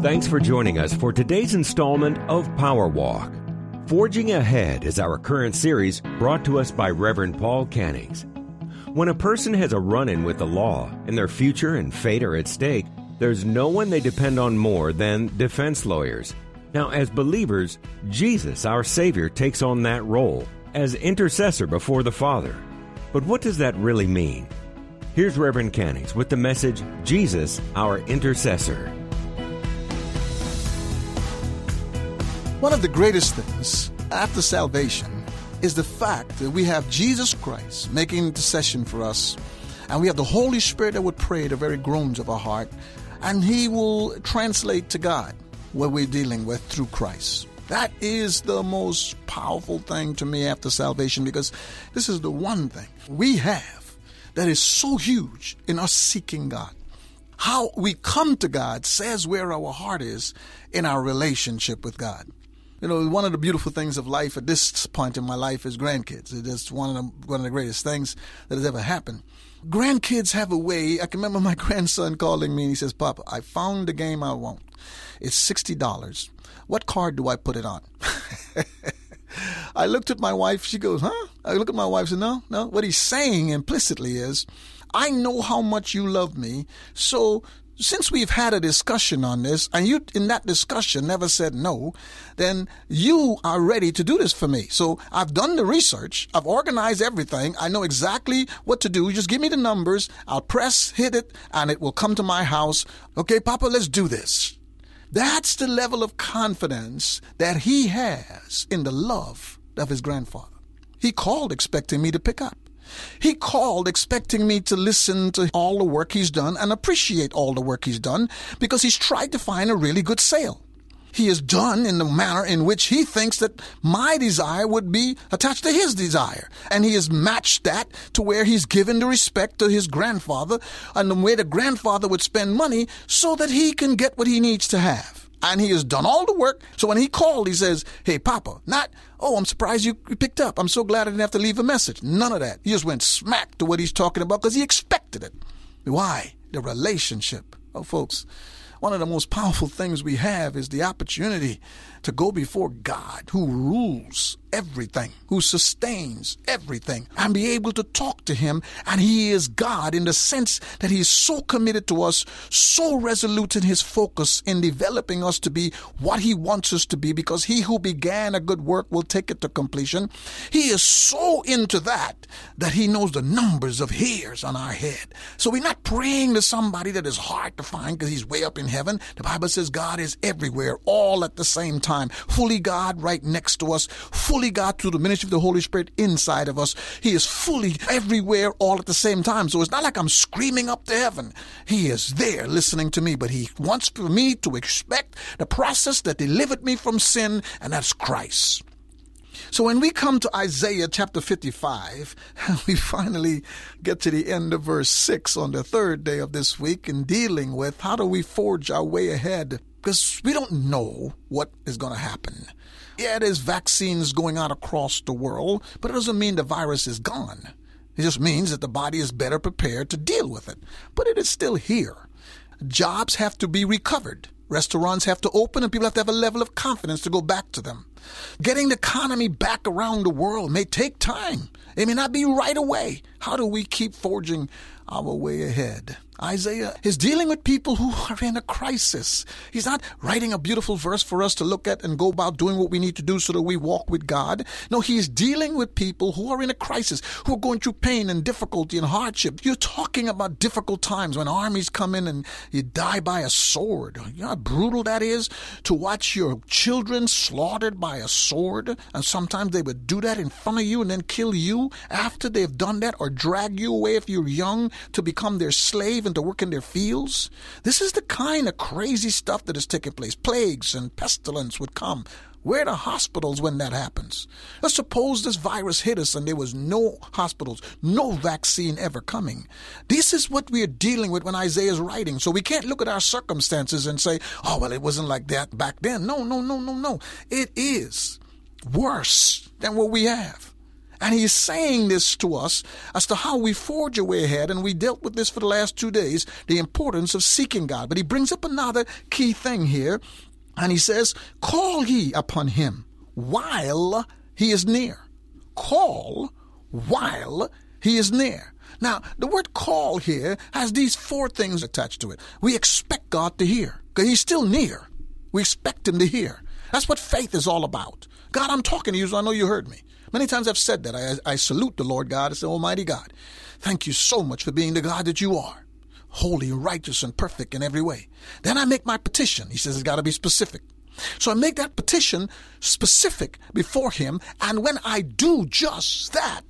Thanks for joining us for today's installment of Power Walk. Forging Ahead is our current series brought to us by Reverend Paul Cannings. When a person has a run-in with the law and their future and fate are at stake, there's no one they depend on more than defense lawyers. Now, as believers, Jesus, our Savior, takes on that role as intercessor before the Father. But what does that really mean? Here's Reverend Cannings with the message, Jesus, our Intercessor. One of the greatest things after salvation is the fact that we have Jesus Christ making intercession for us, and we have the Holy Spirit that would pray the very groans of our heart, and He will translate to God what we're dealing with through Christ. That is the most powerful thing to me after salvation, because this is the one thing we have that is so huge in us seeking God. How we come to God says where our heart is in our relationship with God. You know, one of the beautiful things of life at this point in my life is grandkids. It is one of the greatest things that has ever happened. Grandkids have a way. I can remember my grandson calling me and he says, "Papa, I found the game I want. It's $60. What card do I put it on?" I looked at my wife. She goes, "Huh?" I look at my wife and said, No. What he's saying implicitly is, I know how much you love me. So since we've had a discussion on this, and you in that discussion never said no, then you are ready to do this for me. So I've done the research. I've organized everything. I know exactly what to do. You just give me the numbers. I'll hit it, and it will come to my house. Okay, Papa, let's do this. That's the level of confidence that he has in the love of his grandfather. He called expecting me to pick up. He called expecting me to listen to all the work he's done and appreciate all the work he's done, because he's tried to find a really good sale. He is done in the manner in which he thinks that my desire would be attached to his desire. And he has matched that to where he's given the respect to his grandfather and the way the grandfather would spend money so that he can get what he needs to have. And he has done all the work. So when he called, he says, "Hey, Papa," not, "Oh, I'm surprised you picked up. I'm so glad I didn't have to leave a message." None of that. He just went smack to what he's talking about because he expected it. Why? The relationship. Oh, folks, one of the most powerful things we have is the opportunity to go before God, who rules everything, who sustains everything, and be able to talk to him. And he is God in the sense that he is so committed to us, so resolute in his focus in developing us to be what he wants us to be, because he who began a good work will take it to completion. He is so into that he knows the numbers of hairs on our head. So we're not praying to somebody that is hard to find because he's way up in heaven. The Bible says God is everywhere, all at the same time. Fully God right next to us, fully God through the ministry of the Holy Spirit inside of us. He is fully everywhere all at the same time. So it's not like I'm screaming up to heaven. He is there listening to me, but he wants for me to expect the process that delivered me from sin, and that's Christ. So when we come to Isaiah chapter 55, we finally get to the end of verse 6 on the third day of this week in dealing with how do we forge our way ahead, because we don't know what is going to happen. Yeah, there's vaccines going out across the world, but it doesn't mean the virus is gone. It just means that the body is better prepared to deal with it. But it is still here. Jobs have to be recovered. Restaurants have to open, and people have to have a level of confidence to go back to them. Getting the economy back around the world may take time. It may not be right away. How do we keep forging our way ahead? Isaiah is dealing with people who are in a crisis. He's not writing a beautiful verse for us to look at and go about doing what we need to do so that we walk with God. No, he's dealing with people who are in a crisis, who are going through pain and difficulty and hardship. You're talking about difficult times when armies come in and you die by a sword. You know how brutal that is to watch your children slaughtered by a sword? And sometimes they would do that in front of you and then kill you after they've done that, or drag you away if you're young to become their slave and to work in their fields. This is the kind of crazy stuff that is taking place. Plagues and pestilence would come. Where are the hospitals when that happens? Let's suppose this virus hit us and there was no hospitals, no vaccine ever coming. This is what we are dealing with when Isaiah is writing. So we can't look at our circumstances and say, "Oh, well, it wasn't like that back then." No. It is worse than what we have. And he's saying this to us as to how we forge a way ahead, and we dealt with this for the last 2 days, the importance of seeking God. But he brings up another key thing here, and he says, call ye upon him while he is near. Call while he is near. Now, the word call here has these 4 things attached to it. We expect God to hear, because he's still near. We expect him to hear. That's what faith is all about. God, I'm talking to you, so I know you heard me. Many times I've said that. I salute the Lord God as the Almighty God. Thank you so much for being the God that you are, holy, righteous, and perfect in every way. Then I make my petition. He says it's got to be specific. So I make that petition specific before him, and when I do just that,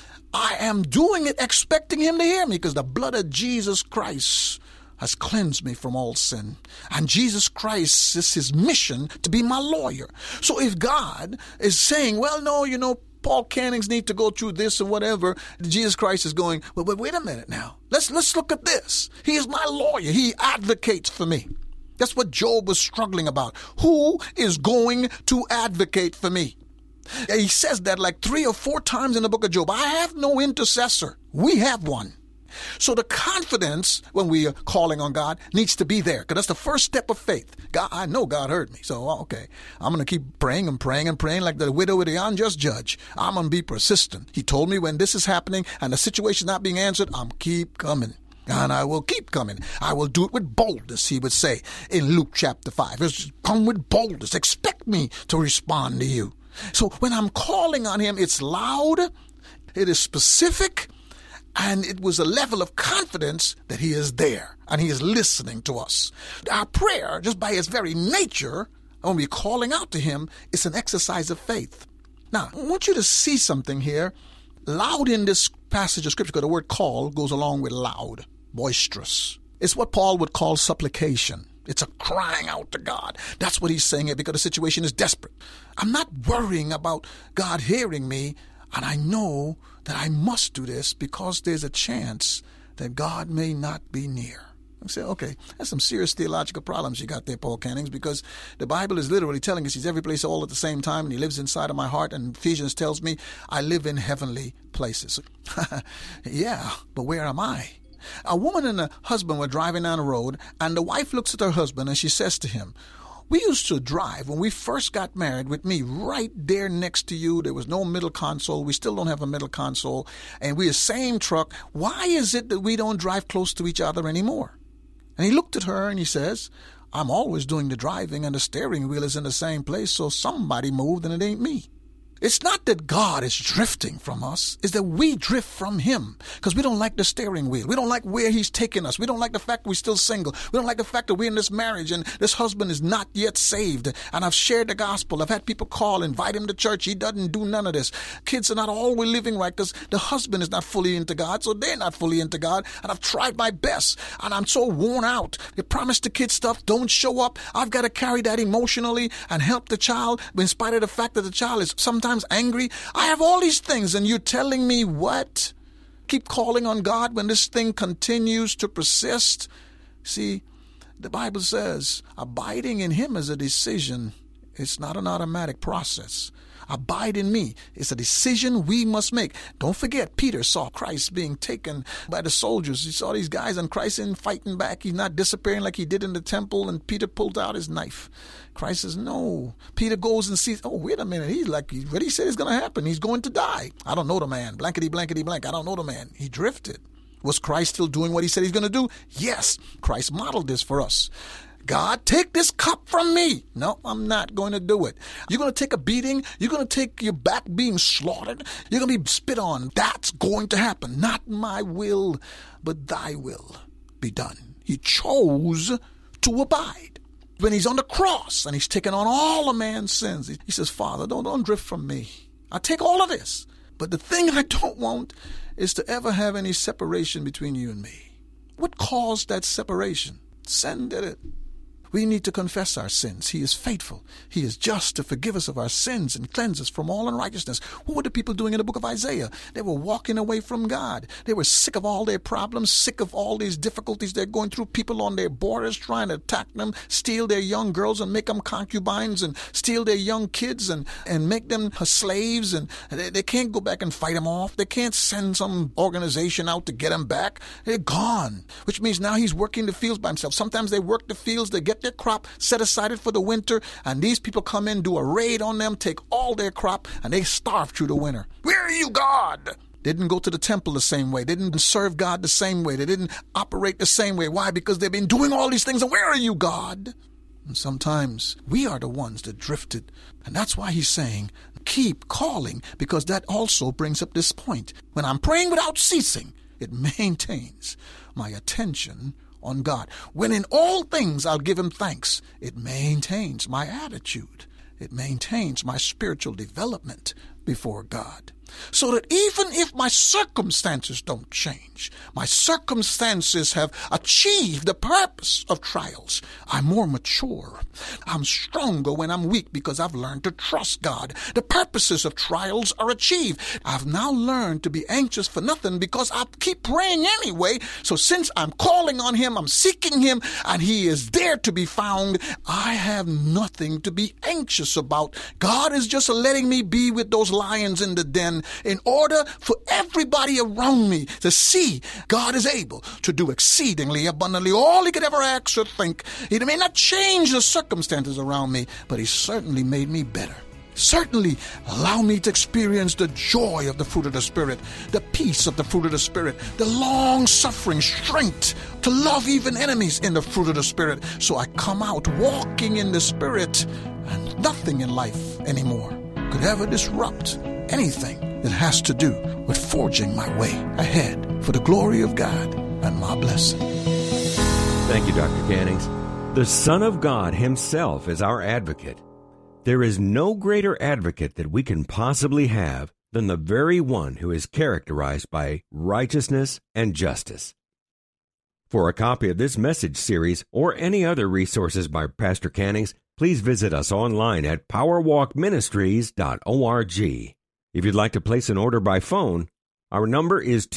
I am doing it expecting him to hear me, because the blood of Jesus Christ has cleansed me from all sin. And Jesus Christ is his mission to be my lawyer. So if God is saying, well, no, Paul Cannings need to go through this and whatever, Jesus Christ is going, well, but wait a minute now. Let's look at this. He is my lawyer. He advocates for me. That's what Job was struggling about. Who is going to advocate for me? He says that like 3 or 4 times in the book of Job. I have no intercessor. We have one. So the confidence when we are calling on God needs to be there, because that's the first step of faith. God, I know God heard me. So, okay, I'm going to keep praying and praying and praying like the widow with the unjust judge. I'm going to be persistent. He told me when this is happening and the situation not being answered, I'm keep coming. And I will keep coming. I will do it with boldness, he would say in Luke chapter 5. Just come with boldness. Expect me to respond to you. So when I'm calling on him, it's loud, it is specific, and it was a level of confidence that he is there and he is listening to us. Our prayer, just by its very nature, when we're calling out to him, is an exercise of faith. Now, I want you to see something here. Loud in this passage of Scripture, because the word call goes along with loud, boisterous. It's what Paul would call supplication. It's a crying out to God. That's what he's saying here, because the situation is desperate. I'm not worrying about God hearing me, and I know that I must do this because there's a chance that God may not be near. I say, okay, that's some serious theological problems you got there, Paul Cannings, because the Bible is literally telling us he's every place all at the same time, and he lives inside of my heart, and Ephesians tells me I live in heavenly places. Yeah, but where am I? A woman and a husband were driving down the road, and the wife looks at her husband and she says to him, we used to drive when we first got married with me right there next to you. There was no middle console. We still don't have a middle console. And we're the same truck. Why is it that we don't drive close to each other anymore? And he looked at her and he says, I'm always doing the driving and the steering wheel is in the same place, so somebody moved and it ain't me. It's not that God is drifting from us. It's that we drift from him because we don't like the steering wheel. We don't like where he's taking us. We don't like the fact we're still single. We don't like the fact that we're in this marriage and this husband is not yet saved. And I've shared the gospel. I've had people call, invite him to church. He doesn't do none of this. Kids are not always living right because the husband is not fully into God, so they're not fully into God. And I've tried my best and I'm so worn out. You promise the kids stuff, don't show up. I've got to carry that emotionally and help the child in spite of the fact that the child is sometimes angry. I have all these things and you're telling me what? Keep calling on God when this thing continues to persist? See, the Bible says abiding in him is a decision. It's not an automatic process. Abide in me. It's a decision we must make. Don't forget, Peter saw Christ being taken by the soldiers. He saw these guys and Christ in fighting back. He's not disappearing like he did in the temple, and Peter pulled out his knife. Christ says, no. Peter goes and sees, oh, wait a minute. He's like, what he said is going to happen. He's going to die. I don't know the man. Blankety, blankety, blank. I don't know the man. He drifted. Was Christ still doing what he said he's going to do? Yes. Christ modeled this for us. God, take this cup from me. No, I'm not going to do it. You're going to take a beating. You're going to take your back being slaughtered. You're going to be spit on. That's going to happen. Not my will, but thy will be done. He chose to abide. When he's on the cross and he's taken on all of man's sins, he says, Father, don't drift from me. I take all of this. But the thing I don't want is to ever have any separation between you and me. What caused that separation? Sin did it. We need to confess our sins. He is faithful. He is just to forgive us of our sins and cleanse us from all unrighteousness. What were the people doing in the book of Isaiah? They were walking away from God. They were sick of all their problems, sick of all these difficulties they're going through. People on their borders trying to attack them, steal their young girls and make them concubines, and steal their young kids and make them slaves. And they can't go back and fight them off. They can't send some organization out to get them back. They're gone, which means now he's working the fields by himself. Sometimes they work the fields, they get their crop set aside for the winter, and these people come in, do a raid on them, take all their crop, and they starve through the winter. Where are you, God? They didn't go to the temple the same way. They didn't serve God the same way. They didn't operate the same way. Why? Because they've been doing all these things, and where are you, God? And sometimes we are the ones that drifted, and that's why he's saying, keep calling, because that also brings up this point. When I'm praying without ceasing, it maintains my attention on God. When in all things I'll give him thanks, it maintains my attitude. It maintains my spiritual development before God. So that even if my circumstances don't change, my circumstances have achieved the purpose of trials, I'm more mature. I'm stronger when I'm weak because I've learned to trust God. The purposes of trials are achieved. I've now learned to be anxious for nothing because I keep praying anyway. So since I'm calling on him, I'm seeking him, and he is there to be found, I have nothing to be anxious about. God is just letting me be with those lions in the den in order for everybody around me to see God is able to do exceedingly abundantly all he could ever ask or think. He may not change the circumstances around me, but he certainly made me better. Certainly allow me to experience the joy of the fruit of the Spirit, the peace of the fruit of the Spirit, the long-suffering strength to love even enemies in the fruit of the Spirit. So I come out walking in the Spirit, and nothing in life anymore could ever disrupt anything that has to do with forging my way ahead for the glory of God and my blessing. Thank you, Dr. Cannings. The Son of God himself is our advocate. There is no greater advocate that we can possibly have than the very one who is characterized by righteousness and justice. For a copy of this message series or any other resources by Pastor Cannings, please visit us online at powerwalkministries.org. If you'd like to place an order by phone, our number is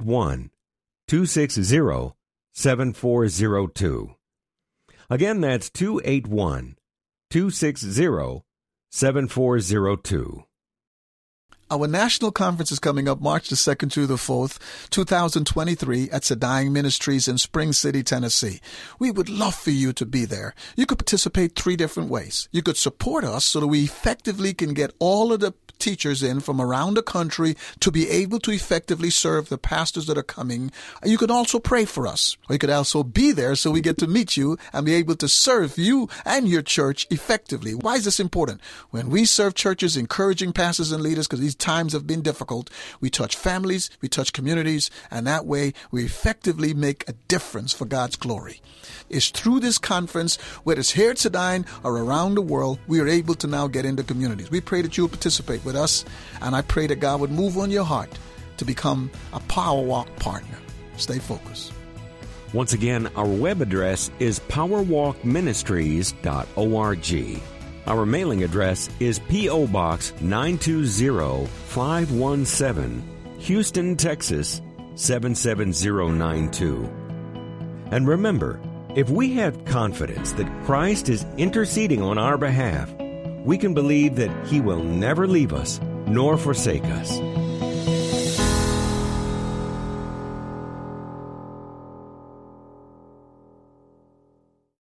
281-260-7402. Again, that's 281-260-7402. Our national conference is coming up March the 2nd through the 4th, 2023 at Sedang Ministries in Spring City, Tennessee. We would love for you to be there. You could participate 3 different ways. You could support us so that we effectively can get all of the teachers in from around the country to be able to effectively serve the pastors that are coming. You could also pray for us, or you could also be there so we get to meet you and be able to serve you and your church effectively. Why is this important? When we serve churches, encouraging pastors and leaders, because these times have been difficult, we touch families, we touch communities, and that way we effectively make a difference for God's glory. It's through this conference, whether it's here at Sedang or around the world, we are able to now get into communities. We pray that you will participate with us, and I pray that God would move on your heart to become a Power Walk partner. Stay focused. Once again, our web address is powerwalkministries.org. Our mailing address is P.O. Box 920517, Houston, Texas 77092. And remember, if we have confidence that Christ is interceding on our behalf, we can believe that He will never leave us nor forsake us.